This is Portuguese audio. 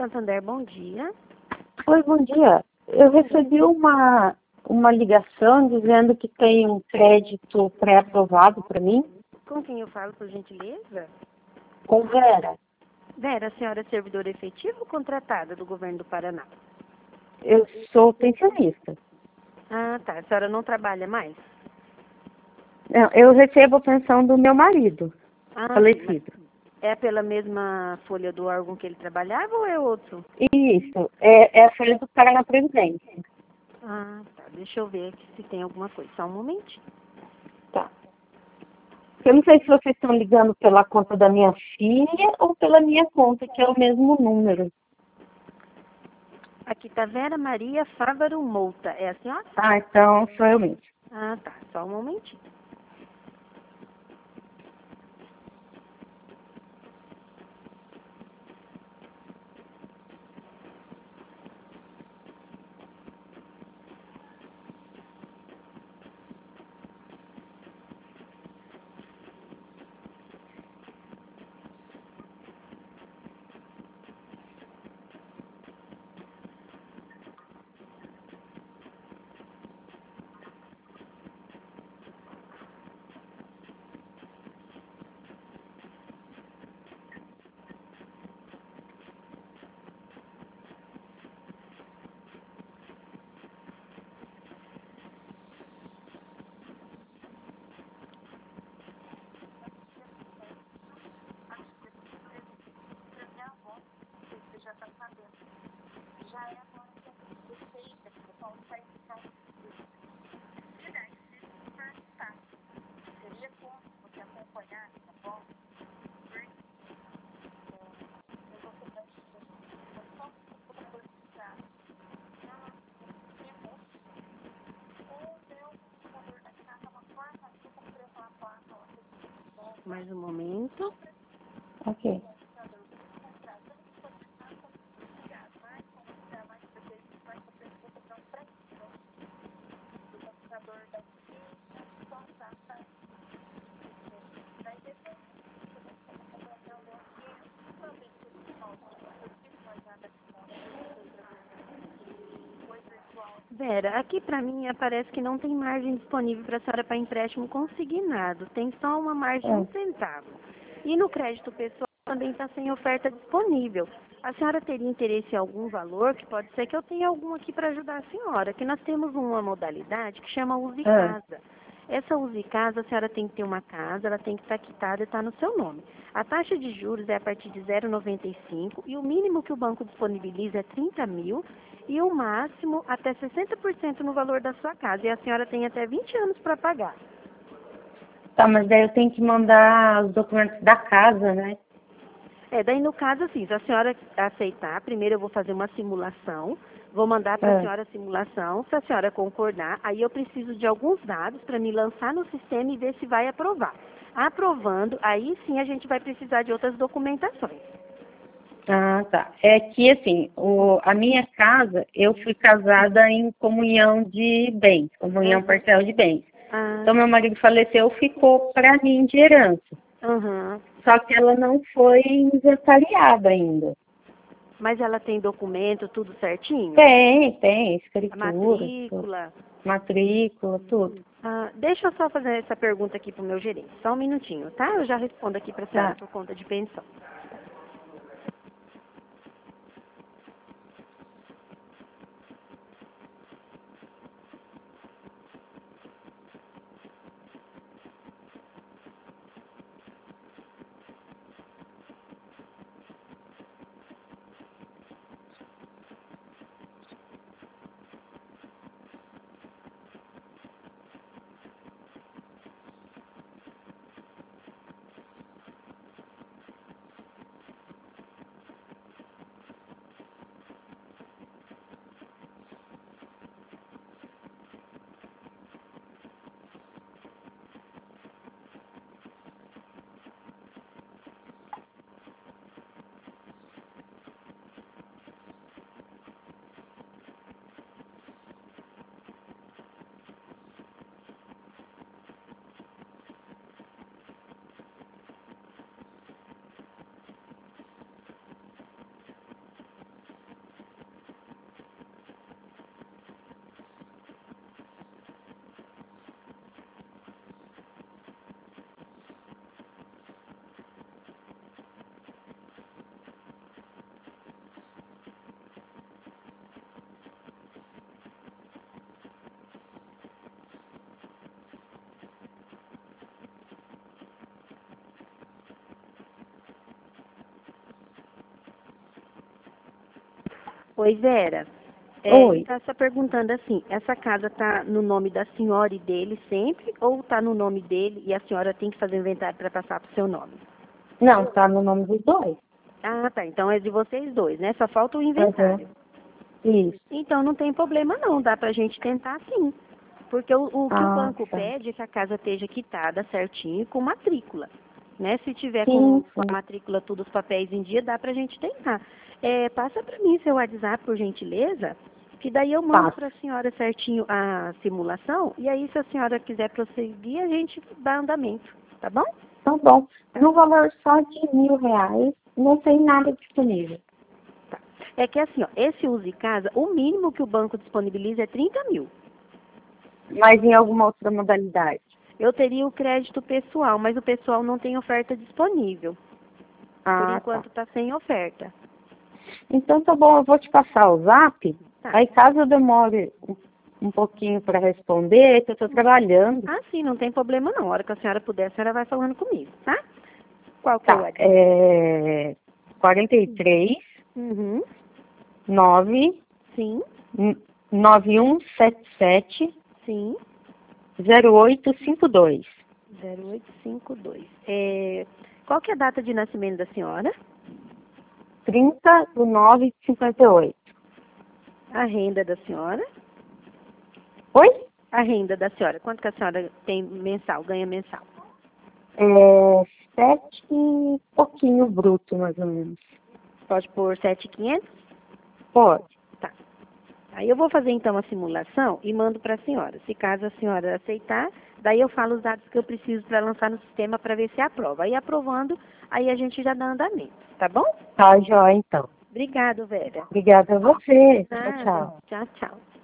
Santander, bom dia. Oi, bom dia. Eu recebi uma ligação dizendo que tem um crédito pré-aprovado para mim. Com quem eu falo, por gentileza? Com Vera. Vera, a senhora é servidora efetiva ou contratada do governo do Paraná? Eu sou pensionista. Ah, tá. A senhora não trabalha mais? Não, eu recebo a pensão do meu marido, Ah, falecido. é pela mesma folha do órgão que ele trabalhava ou é outro? Isso, é a folha do Paraná Previdência. Ah, tá. Deixa eu ver aqui se tem alguma coisa. Só um momentinho. Tá. Eu não sei se vocês estão ligando pela conta da minha filha ou pela minha conta, que é o mesmo número. Aqui tá Vera Maria Fávaro Mouta. É a senhora? Ah, então sou eu mesmo. Ah, tá. Só um momentinho. Mais um momento. Ok. Vera, aqui pra mim parece que não tem margem disponível para a senhora para empréstimo consignado. Tem só uma margem de 1 centavo. E no crédito pessoal também está sem oferta disponível. A senhora teria interesse em algum valor, que pode ser que eu tenha algum aqui para ajudar a senhora, que nós temos uma modalidade que chama Use Casa. Essa Use Casa, a senhora tem que ter uma casa, ela tem que estar quitada e estar no seu nome. A taxa de juros é a partir de 0,95 e o mínimo que o banco disponibiliza é 30 mil e o máximo até 60% no valor da sua casa. E a senhora tem até 20 anos para pagar. Tá, mas daí eu tenho que mandar os documentos da casa, né? Daí no caso, assim, se a senhora aceitar, primeiro eu vou fazer uma simulação, vou mandar para a senhora a simulação, se a senhora concordar, aí eu preciso de alguns dados para me lançar no sistema e ver se vai aprovar. Aprovando, aí sim a gente vai precisar de outras documentações. Ah, tá. É que, assim, a minha casa, eu fui casada em comunhão de bens, comunhão parcial de bens. Então, meu marido faleceu, ficou para mim de herança. Só que ela não foi inventariada ainda. Mas ela tem documento, tudo certinho? Tem, escritura. Matrícula? Tudo. Matrícula, tudo. Deixa eu só fazer essa pergunta aqui pro meu gerente. Só um minutinho, tá? Eu já respondo aqui para a senhora por conta de pensão. Oi, Vera. Oi. Está só perguntando assim, essa casa está no nome da senhora e dele sempre, ou está no nome dele e a senhora tem que fazer o inventário para passar para o seu nome? Não, está no nome dos dois. Ah, tá. Então é de vocês dois, né? Só falta o inventário. Isso. Então não tem problema não, dá pra gente tentar sim. Porque o que o banco Tá. pede é que a casa esteja quitada certinho com matrícula. Né? Se tiver Sim, com a matrícula, tudo, os papéis em dia, dá pra gente tentar. Passa pra mim seu WhatsApp, por gentileza, que daí eu mando pra senhora certinho a simulação, e aí se a senhora quiser prosseguir, a gente dá andamento, tá bom? Tá bom. No valor só de R$ 1.000, não tem nada disponível. Tá. É que assim, ó, esse Use Casa, o mínimo que o banco disponibiliza é 30 mil. Mas em alguma outra modalidade? Eu teria o crédito pessoal, mas o pessoal não tem oferta disponível. Por enquanto está sem oferta. Então tá bom, eu vou te passar o zap. Tá. Aí caso eu demore um pouquinho para responder, que eu estou trabalhando. Ah, sim, não tem problema não. A hora que a senhora puder, a senhora vai falando comigo, tá? Qual que é o Tá, WhatsApp? 43 Uhum. 9 Sim, 9177 sim. 0852. 0852. Qual que é a data de nascimento da senhora? 30/9/58. A renda da senhora? Oi? A renda da senhora. Quanto que a senhora tem mensal, ganha mensal? 7 e pouquinho bruto, mais ou menos. Pode pôr 7.500? Pode. Tá. Aí eu vou fazer então a simulação e mando para a senhora. Se caso a senhora aceitar, daí eu falo os dados que eu preciso para lançar no sistema para ver se aprova. Aí aprovando, aí a gente já dá andamento, tá bom? Tá, jóia, então. Obrigado, Vera. Obrigada a você. Nada. Tchau, tchau. Tchau, tchau.